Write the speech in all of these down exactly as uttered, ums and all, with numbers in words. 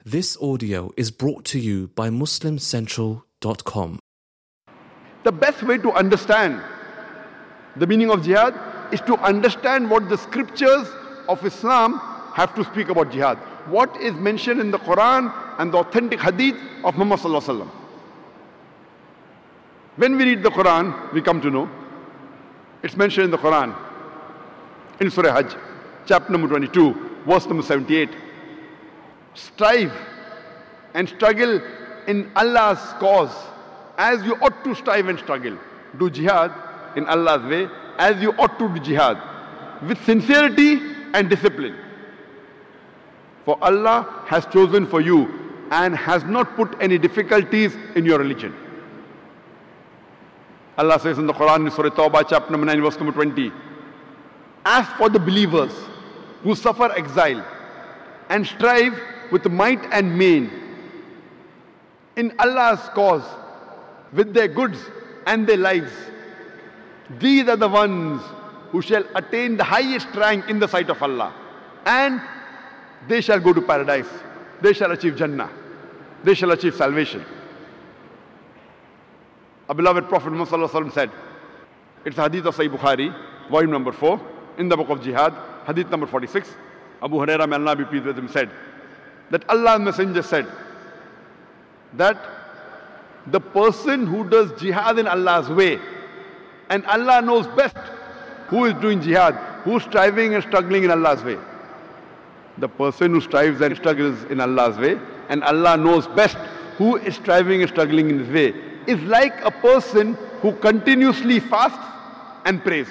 This audio is brought to you by Muslim Central dot com. The best way to understand the meaning of jihad is to understand what the scriptures of Islam have to speak about jihad. What is mentioned in the Quran and the authentic hadith of Muhammad sallallahu alaihi wasallam. When we read the Quran, we come to know it's mentioned in the Quran in Surah Hajj, chapter number twenty-two, verse number seventy-eight. Strive and struggle in Allah's cause as you ought to strive and struggle. Do jihad in Allah's way as you ought to do jihad, with sincerity and discipline. For Allah has chosen for you and has not put any difficulties in your religion. Allah says in the Quran in Surah Tawbah, chapter number nine, verse number twenty. As for the believers who suffer exile and strive with might and main in Allah's cause with their goods and their lives, these are the ones who shall attain the highest rank in the sight of Allah, and they shall go to paradise. They shall achieve Jannah. They shall achieve salvation. Our beloved Prophet Muhammad sallallahu alaihi wasallam said, it's a hadith of Sahih Bukhari, volume number four, in the book of Jihad, hadith number forty-six. Abu Hurairah, may Allah be pleased with him, said that Allah's Messenger said that the person who does jihad in Allah's way, and Allah knows best who is doing jihad, who is striving and struggling in Allah's way. The person who strives and struggles in Allah's way, and Allah knows best who is striving and struggling in His way, is like a person who continuously fasts and prays.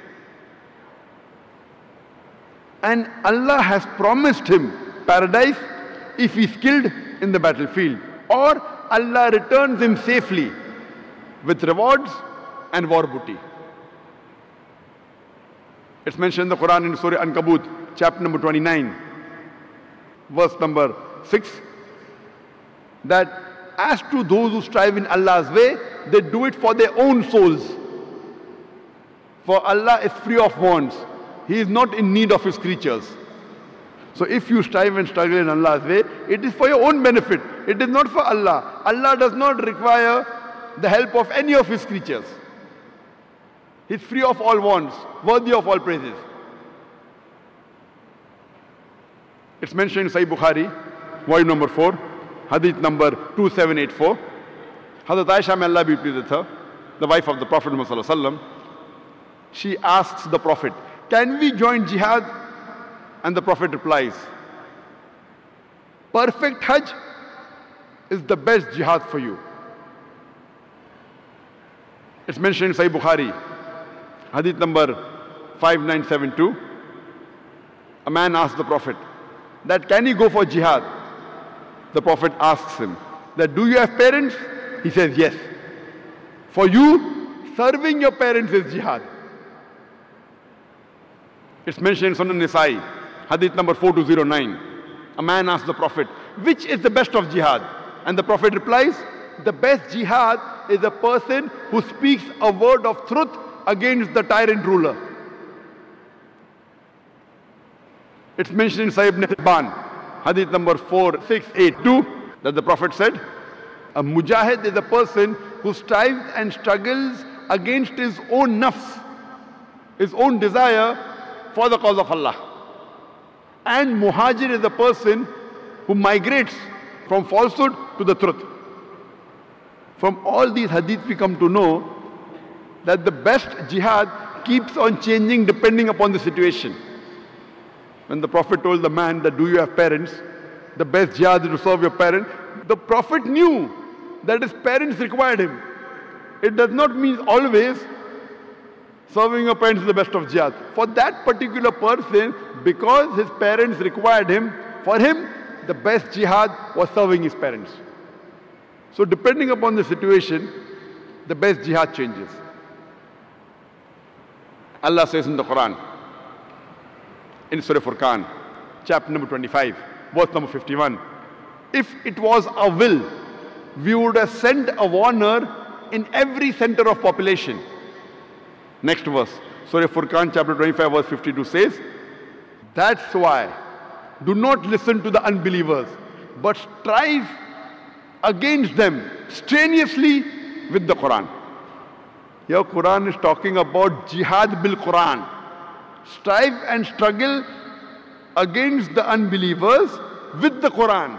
And Allah has promised him paradise if he is killed in the battlefield, or Allah returns him safely with rewards and war booty. It's mentioned in the Quran in Surah Ankabut, chapter number twenty-nine, verse number six, that as to those who strive in Allah's way, they do it for their own souls. For Allah is free of wants. He is not in need of His creatures. So if you strive and struggle in Allah's way, it is for your own benefit. It is not for Allah. Allah does not require the help of any of His creatures. He is free of all wants, worthy of all praises. It's mentioned in Sahih Bukhari, volume number four, hadith number two seven eight four. Hazrat Aisha, may Allah be pleased with her, the wife of the Prophet Muhammad sallallahu alaihi wasallam, she asks the Prophet, can we join jihad? And the Prophet replies, perfect Hajj is the best jihad for you. It's mentioned in Sahih Bukhari, hadith number five nine seven two. A man asked the Prophet that can he go for jihad? The Prophet asks him that do you have parents? He says yes. For you, serving your parents is jihad. It's mentioned in Sunan Nisa'i, hadith number four two zero nine. A man asks the Prophet, which is the best of jihad? And the Prophet replies, the best jihad is a person who speaks a word of truth against the tyrant ruler. It's mentioned in Sahih Ibn Hibban, hadith number four six eight two, that the Prophet said, a mujahid is a person who strives and struggles against his own nafs, his own desire, for the cause of Allah. And muhajir is a person who migrates from falsehood to the truth. From all these hadiths we come to know that the best jihad keeps on changing depending upon the situation. When the Prophet told the man that do you have parents, the best jihad is to serve your parents, the Prophet knew that his parents required him. It does not mean always serving your parents is the best of jihad. For that particular person, because his parents required him, for him, the best jihad was serving his parents. So depending upon the situation, the best jihad changes. Allah says in the Quran, in Surah Furqan, chapter number twenty-five, verse number fifty-one, if it was our will, we would have sent a warner in every center of population. Next verse, Surah Furqan chapter twenty-five verse fifty-two says, that's why do not listen to the unbelievers. but strive against them strenuously with the Quran. Here Quran is talking about jihad bil Quran. Strive and struggle against the unbelievers with the Quran.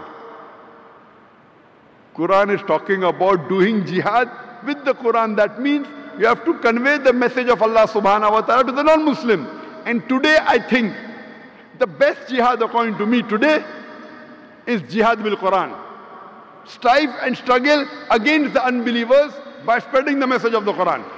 Quran is talking about doing jihad with the Quran. That means you have to convey the message of Allah subhanahu wa ta'ala to the non-Muslim. And today I think the best jihad according to me today is jihad bil Quran. Strive and struggle against the unbelievers by spreading the message of the Quran.